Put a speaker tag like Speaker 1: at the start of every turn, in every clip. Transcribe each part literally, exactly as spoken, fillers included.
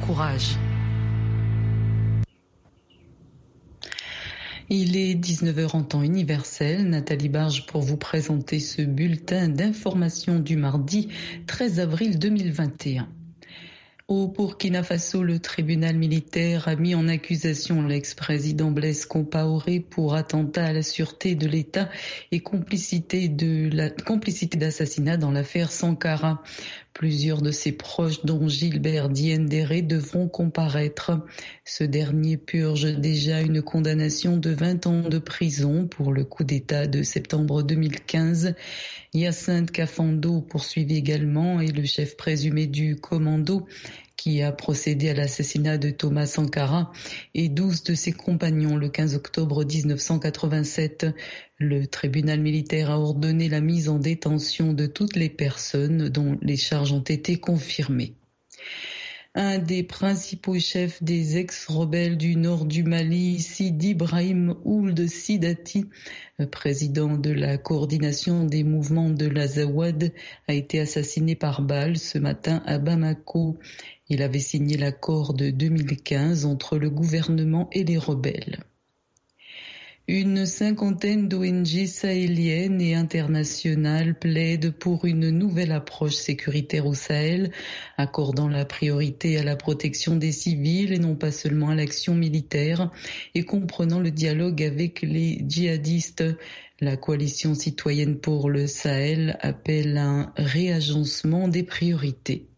Speaker 1: courage. Il est dix-neuf heures en temps universel. Nathalie Barge pour vous présenter ce bulletin d'information du mardi treize avril deux mille vingt et un. Au Burkina Faso, le tribunal militaire a mis en accusation l'ex-président Blaise Compaoré pour attentat à la sûreté de l'État et complicité de la complicité d'assassinat dans l'affaire Sankara. Plusieurs de ses proches, dont Gilbert Diendéré, devront comparaître. Ce dernier purge déjà une condamnation de vingt ans de prison pour le coup d'État de septembre deux mille quinze. Hyacinthe Kafando, poursuivi également, est le chef présumé du commando qui a procédé à l'assassinat de Thomas Sankara et douze de ses compagnons le quinze octobre dix-neuf cent quatre-vingt-sept. Le tribunal militaire a ordonné la mise en détention de toutes les personnes dont les charges ont été confirmées. Un des principaux chefs des ex-rebelles du nord du Mali, Sidi Ibrahim Ould Sidati, président de la coordination des mouvements de l'Azawad, a été assassiné par balle ce matin à Bamako. Il avait signé l'accord de deux mille quinze entre le gouvernement et les rebelles. Une cinquantaine d'O N G sahéliennes et internationales plaident pour une nouvelle approche sécuritaire au Sahel, accordant la priorité à la protection des civils et non pas seulement à l'action militaire, et comprenant le dialogue avec les djihadistes. La coalition citoyenne pour le Sahel appelle à un réagencement des priorités.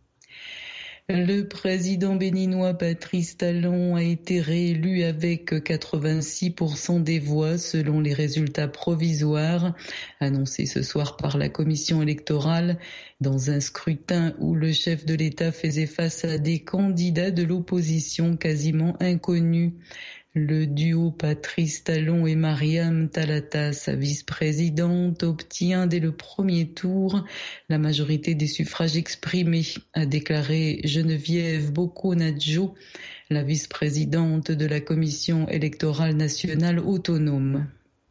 Speaker 1: Le président béninois Patrice Talon a été réélu avec quatre-vingt-six pour cent des voix selon les résultats provisoires annoncés ce soir par la commission électorale dans un scrutin où le chef de l'État faisait face à des candidats de l'opposition quasiment inconnus. Le duo Patrice Talon et Mariam Talata, sa vice-présidente, obtient dès le premier tour la majorité des suffrages exprimés, a déclaré Geneviève Boko-Nadjo, la vice-présidente de la Commission électorale nationale autonome.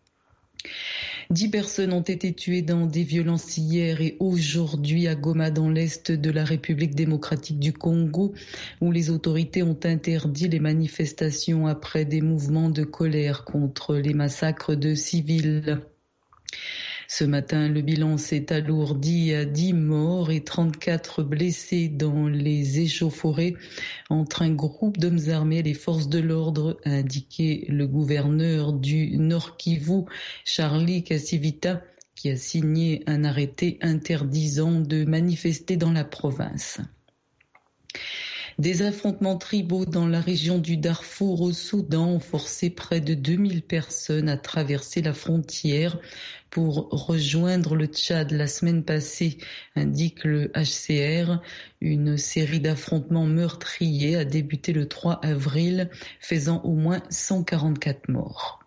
Speaker 1: Dix personnes ont été tuées dans des violences hier et aujourd'hui à Goma dans l'est de la République démocratique du Congo, où les autorités ont interdit les manifestations après des mouvements de colère contre les massacres de civils. Ce matin, le bilan s'est alourdi à dix morts et trente-quatre blessés dans les échauffourées entre un groupe d'hommes armés et les forces de l'ordre, a indiqué le gouverneur du Nord Kivu, Charlie Kassivita, qui a signé un arrêté interdisant de manifester dans la province. Des affrontements tribaux dans la région du Darfour au Soudan ont forcé près de deux mille personnes à traverser la frontière pour rejoindre le Tchad la semaine passée, indique le H C R. Une série d'affrontements meurtriers a débuté le trois avril, faisant au moins cent quarante-quatre morts.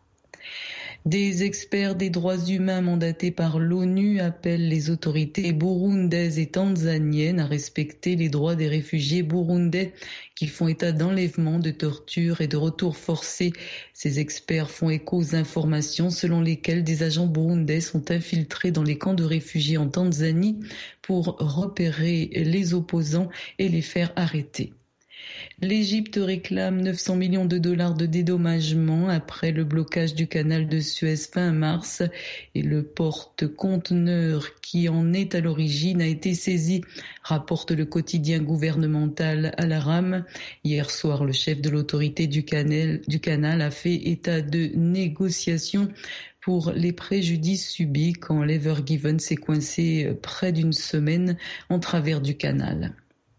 Speaker 1: Des experts des droits humains mandatés par l'ONU appellent les autorités burundaises et tanzaniennes à respecter les droits des réfugiés burundais qui font état d'enlèvement, de torture et de retour forcés. Ces experts font écho aux informations selon lesquelles des agents burundais sont infiltrés dans les camps de réfugiés en Tanzanie pour repérer les opposants et les faire arrêter. L'Égypte réclame neuf cents millions de dollars de dédommagement après le blocage du canal de Suez fin mars et le porte-conteneur qui en est à l'origine a été saisi, rapporte le quotidien gouvernemental Al-Aram. Hier soir, le chef de l'autorité du canal, du canal a fait état de négociations pour les préjudices subis quand l'Ever Given s'est coincé près d'une semaine en travers du canal.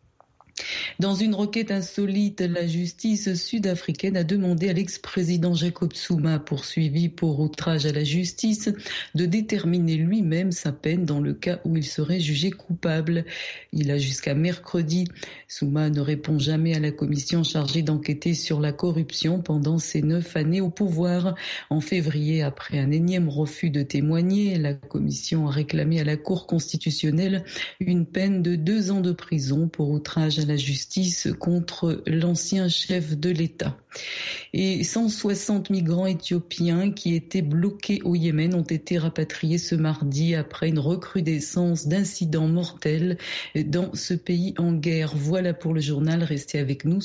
Speaker 1: Dans une requête insolite, la justice sud-africaine a demandé à l'ex-président Jacob Zuma, poursuivi pour outrage à la justice, de déterminer lui-même sa peine dans le cas où il serait jugé coupable. Il a jusqu'à mercredi. Zuma ne répond jamais à la commission chargée d'enquêter sur la corruption pendant ses neuf années au pouvoir. En février, après un énième refus de témoigner, la commission a réclamé à la Cour constitutionnelle une peine de deux ans de prison pour outrage à la justice contre l'ancien chef de l'État. Et cent soixante migrants éthiopiens qui étaient bloqués au Yémen ont été rapatriés ce mardi après une recrudescence d'incidents mortels dans ce pays en guerre. Voilà pour le journal, restez avec nous.